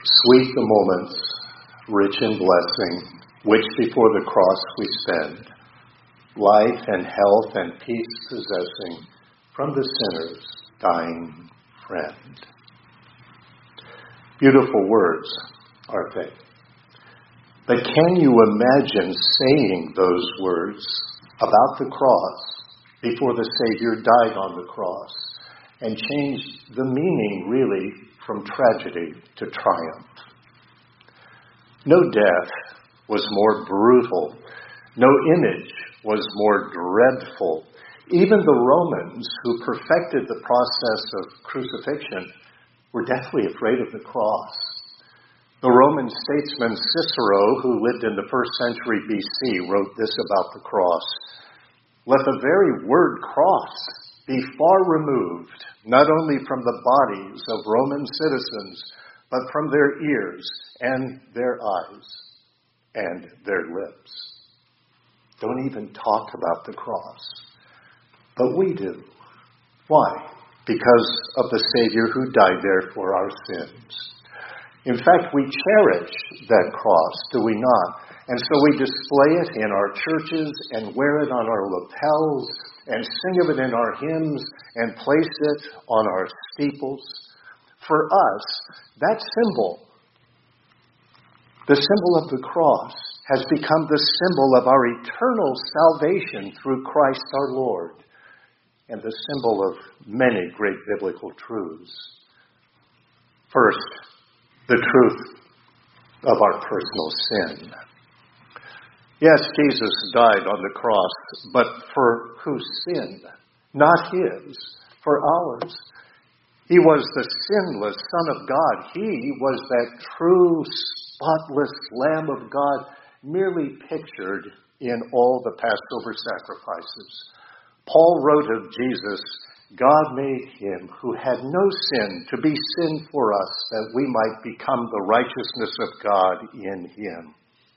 Sweet the moments, rich in blessing, which before the cross we spend, life and health and peace possessing from the sinner's dying friend. Beautiful words, aren't they? But can you imagine saying those words about the cross before the Savior died on the cross and changed the meaning, really, from tragedy to triumph? No death was more brutal. No image was more dreadful. Even the Romans, who perfected the process of crucifixion, were deathly afraid of the cross. The Roman statesman Cicero, who lived in the 1st century BC, wrote this about the cross: "Let the very word cross be far removed, not only from the bodies of Roman citizens, but from their ears and their eyes and their lips." Don't even talk about the cross. But we do. Why? Because of the Savior who died there for our sins. In fact, we cherish that cross, do we not? And so we display it in our churches and wear it on our lapels and sing of it in our hymns and place it on our steeples. For us, that symbol, the symbol of the cross, has become the symbol of our eternal salvation through Christ our Lord, and the symbol of many great biblical truths. First, the truth of our personal sin. Yes, Jesus died on the cross, but for whose sin? Not his, for ours. He was the sinless Son of God. He was that true, spotless Lamb of God, merely pictured in all the Passover sacrifices. Paul wrote of Jesus, "God made him who had no sin to be sin for us, that we might become the righteousness of God in him."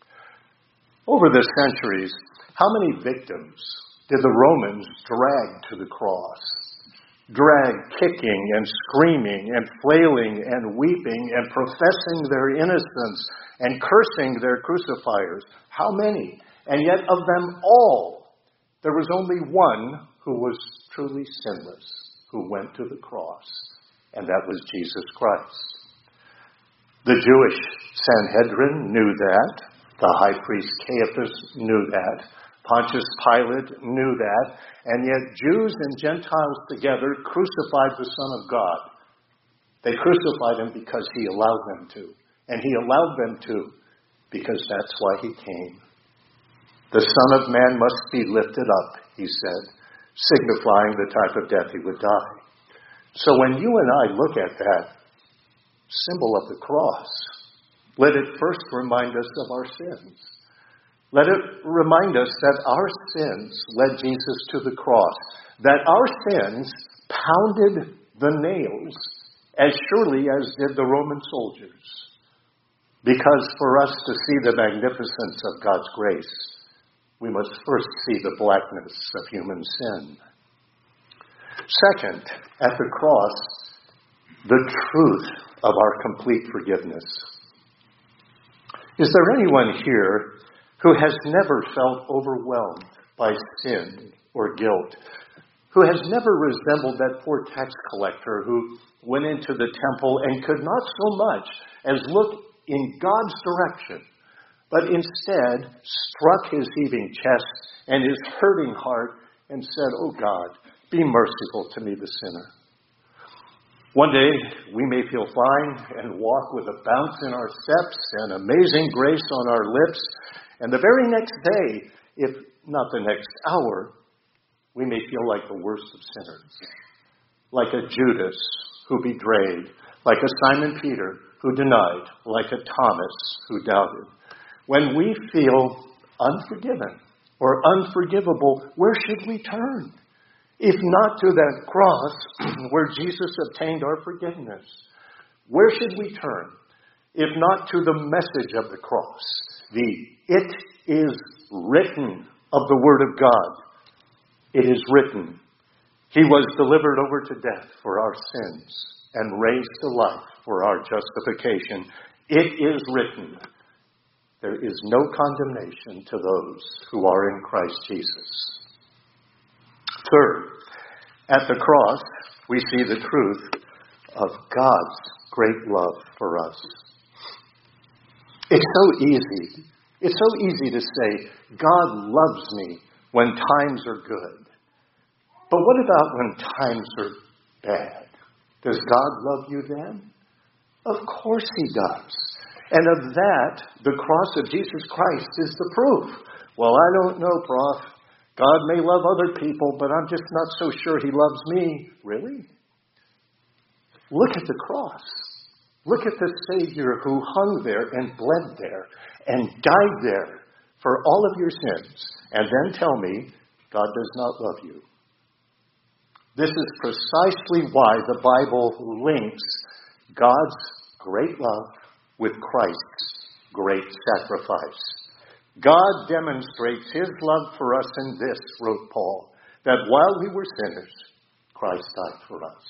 Over the centuries, how many victims did the Romans drag to the cross? Drag kicking and screaming and flailing and weeping and professing their innocence and cursing their crucifiers. How many? And yet of them all, there was only one who was truly sinless, who went to the cross, and that was Jesus Christ. The Jewish Sanhedrin knew that. The high priest Caiaphas knew that. Pontius Pilate knew that. And yet Jews and Gentiles together crucified the Son of God. They crucified him because he allowed them to. And he allowed them to because that's why he came. The Son of Man must be lifted up, he said, signifying the type of death he would die. So when you and I look at that symbol of the cross, let it first remind us of our sins. Let it remind us that our sins led Jesus to the cross, that our sins pounded the nails as surely as did the Roman soldiers. Because for us to see the magnificence of God's grace, we must first see the blackness of human sin. Second, at the cross, the truth of our complete forgiveness. Is there anyone here who has never felt overwhelmed by sin or guilt, who has never resembled that poor tax collector who went into the temple and could not so much as look in God's direction, but instead struck his heaving chest and his hurting heart and said, "Oh God, be merciful to me, the sinner"? One day, we may feel fine and walk with a bounce in our steps and amazing grace on our lips. And the very next day, if not the next hour, we may feel like the worst of sinners. Like a Judas who betrayed, like a Simon Peter who denied, like a Thomas who doubted. When we feel unforgiven or unforgivable, where should we turn? If not to that cross where Jesus obtained our forgiveness. Where should we turn? If not to the message of the cross, the "it is written" of the Word of God. It is written. He was delivered over to death for our sins and raised to life for our justification. It is written, there is no condemnation to those who are in Christ Jesus. Third, at the cross, we see the truth of God's great love for us. It's so easy. It's so easy to say, God loves me when times are good. But what about when times are bad? Does God love you then? Of course He does. And of that, the cross of Jesus Christ is the proof. Well, I don't know, Prof. God may love other people, but I'm just not so sure He loves me. Really? Look at the cross. Look at the Savior who hung there and bled there and died there for all of your sins. And then tell me, God does not love you. This is precisely why the Bible links God's great love with Christ's great sacrifice. God demonstrates His love for us in this, wrote Paul, that while we were sinners, Christ died for us.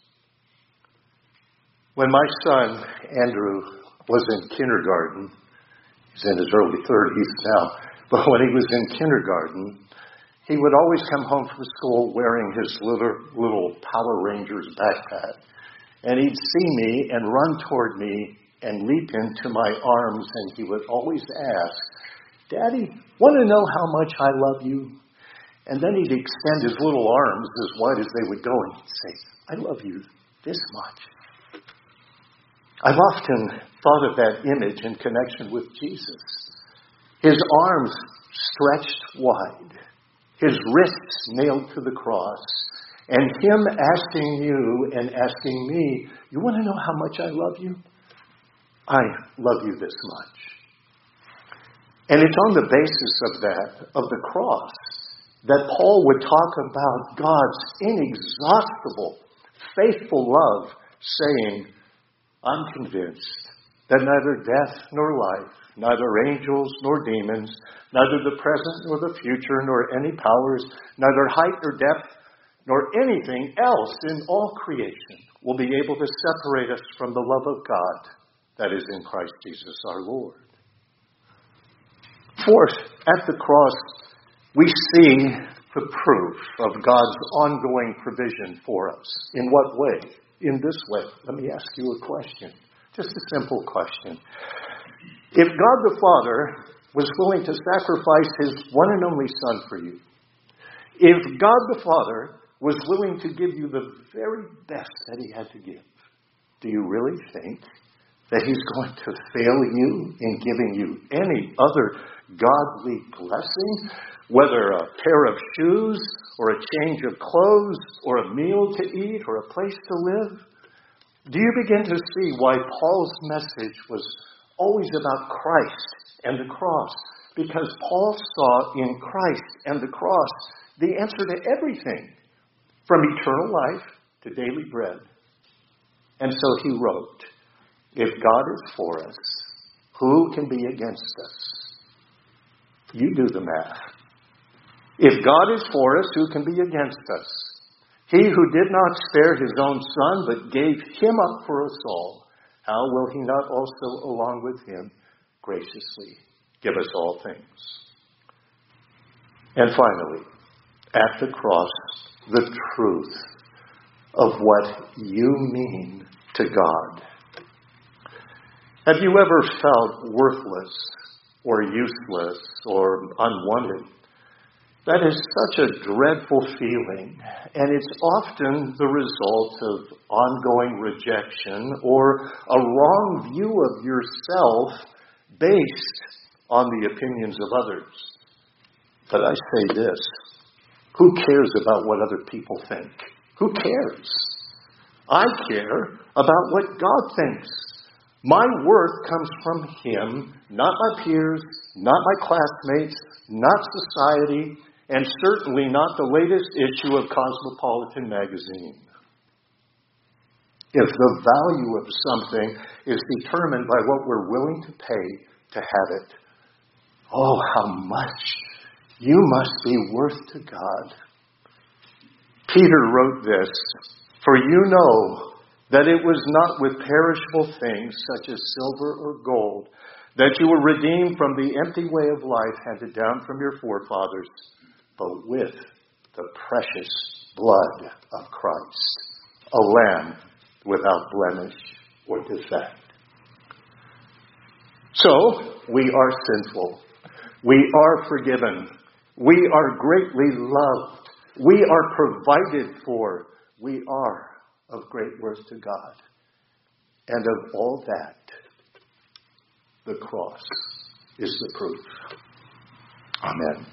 When my son, Andrew, was in kindergarten, he's in his early 30s now, but when he was in kindergarten, he would always come home from school wearing his little Power Rangers backpack. And he'd see me and run toward me and leap into my arms, and he would always ask, Daddy, want to know how much I love you? And then he'd extend his little arms as wide as they would go, and he'd say, I love you this much. I've often thought of that image in connection with Jesus. His arms stretched wide, his wrists nailed to the cross, and Him asking you and asking me, you want to know how much I love you? I love you this much. And it's on the basis of that, of the cross, that Paul would talk about God's inexhaustible, faithful love, saying, I'm convinced that neither death nor life, neither angels nor demons, neither the present nor the future, nor any powers, neither height nor depth, nor anything else in all creation will be able to separate us from the love of God that is in Christ Jesus our Lord. Fourth, at the cross, we see the proof of God's ongoing provision for us. In what way? In this way. Let me ask you a question. Just a simple question. If God the Father was willing to sacrifice His one and only Son for you, if God the Father was willing to give you the very best that He had to give, do you really think that He's going to fail you in giving you any other godly blessing, whether a pair of shoes or a change of clothes or a meal to eat or a place to live? Do you begin to see why Paul's message was always about Christ and the cross? Because Paul saw in Christ and the cross the answer to everything, from eternal life to daily bread. And so he wrote, if God is for us, who can be against us? You do the math. If God is for us, who can be against us? He who did not spare His own Son, but gave Him up for us all, how will He not also, along with Him, graciously give us all things? And finally, at the cross, the truth of what you mean to God. Have you ever felt worthless or useless or unwanted? That is such a dreadful feeling, and it's often the result of ongoing rejection or a wrong view of yourself based on the opinions of others. But I say this, who cares about what other people think? Who cares? I care about what God thinks. My worth comes from Him, not my peers, not my classmates, not society, and certainly not the latest issue of Cosmopolitan magazine. If the value of something is determined by what we're willing to pay to have it, oh, how much you must be worth to God. Peter wrote this, for you know that it was not with perishable things such as silver or gold that you were redeemed from the empty way of life handed down from your forefathers, but with the precious blood of Christ, a lamb without blemish or defect. So, we are sinful. We are forgiven. We are greatly loved. We are provided for. We are of great worth to God. And of all that, the cross is the proof. Amen.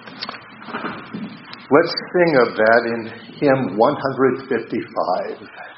Let's sing of that in hymn 155.